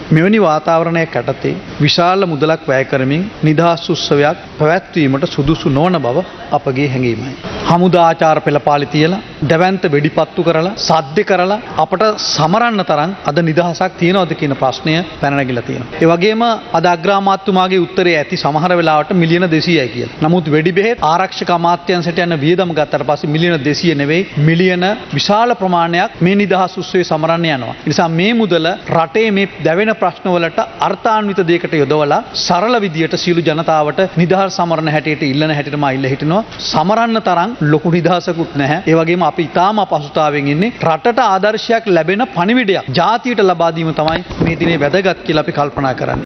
මෙවැනි වාතාවරණයක් යටතේ විශාල මුදලක් වැය කරමින් නිදහස් උත්සවයක් පැවැත්වීමට සුදුසු නොවන බව අපගේ හැඟීමයි. හමුදා ආචාර පෙළපාලි තියලා දැවැන්ත වෙඩිපත්තු කරලා සද්ද කරලා අපට සමරන්න තරම් අද නිදහසක් තියනවද කියන ප්‍රශ්නය පැන නැගිලා තියෙනවා. ඒ වගේම අද අග්‍රාමාත්‍යතුමාගේ උත්තරේ ඇති සමහර වෙලාවට මිලියන 200යි කියලා. නමුත් වෙඩි බෙහෙත් ආරක්ෂක අමාත්‍යාංශයට යන වියදම ගත්තට පස්සේ මිලියන 200 නෙවෙයි මිලියන විශාල ප්‍රමාණයක් මේ නිදහස් උත්සවයේ සමරන්න යනවා. ඒ නිසා මේ මුදල රටේ මේ දැවෙන ප්‍රශ්නවලට අර්ථාන්විත දෙයකට යොදවලා සරල විදියට සියලු ජනතාවට නිදහස් සමරන හැටියට ඉල්ලන හැටියටම අයිල්ල හිටිනවා. සමරන්න තරම් ලොකු නිදහසකුත් නැහැ. ඒ වගේම අපි ඊටාම අපහසුතාවයෙන් ඉන්නේ. රටට ආදර්ශයක් ලැබෙන පණිවිඩයක් ජාතියට ලබා දීම තමයි මේ දිනේ වැදගත් කියලා අපි කල්පනා කරන්නේ.